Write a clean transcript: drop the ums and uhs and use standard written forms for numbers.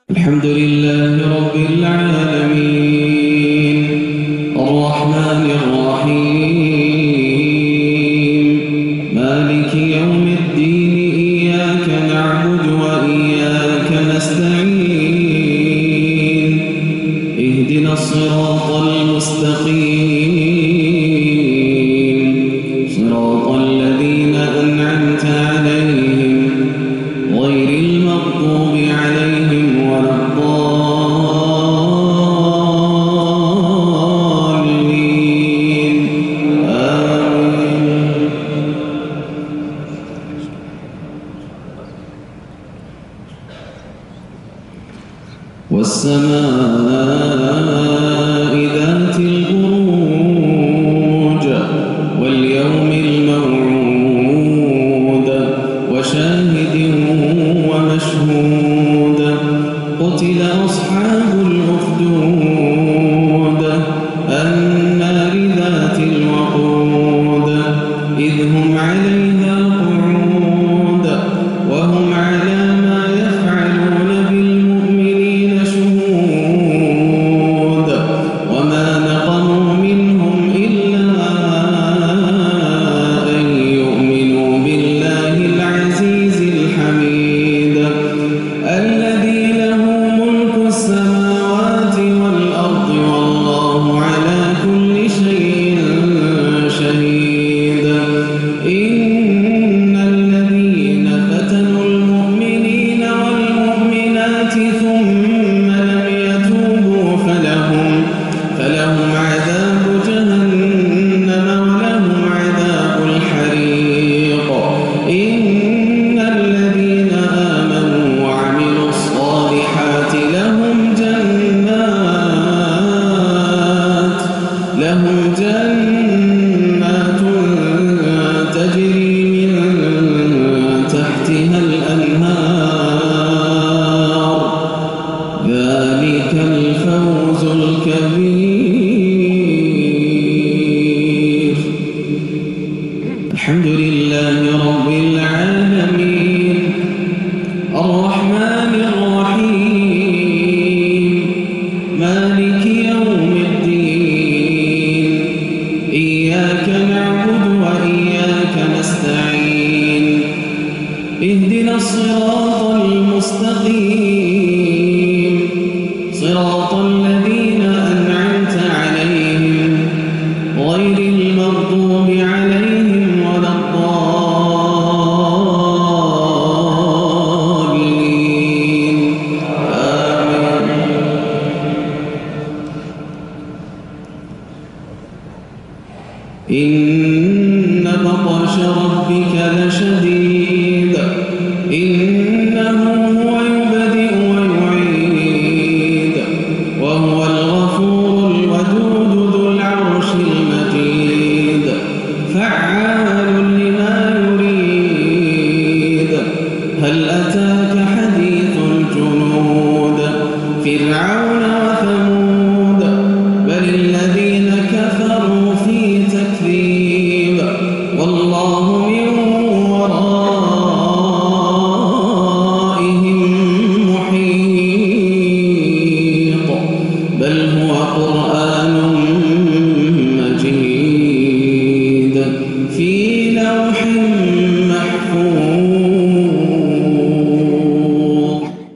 الحمد لله رب العالمين الرحمن الرحيم مالك يوم الدين إياك نعبد وإياك نستعين اهدنا الصراط المستقيم صراط الذين أنعمت عليهم غير المغضوب عليهم ولا الضالين آمين. والسماء ذات البروج واليوم الموعود وشاهد ومشهود قتل أصحاب الأخدود النار ذات الوقود إذ هم عليها قعود وهم على ما يفعلون بالمؤمنين شهود وما نقموا منهم إلا أن يؤمنوا بالله العزيز الحميد الذي له ملك السماوات والأرض والله على كل شيء شهيد إن الذين فتنوا المؤمنين والمؤمنات ثم لم يتوبوا فلهم عذاب جهنم ولهم عذاب الحريق إن الذين آمنوا وعملوا الصالحات لهم جنات تجري من تحتها الأنهار ذلك الفوز الكبير. الحمد لله رب العالمين الرحمن الرحيم مالك يوم الدين إياك نعبد وإياك نستعين اهدنا الصراط المستقيم صراط الذين أنعمت عليهم غير المغضوب عليهم ولا الضالين آمين. إن بطش ربك لشديد إنه هو يبدئ ويعيد وهو الغفور الودود ذو العرش المجيد فعال لما يريد هل أتاك حديث الجنود فرعون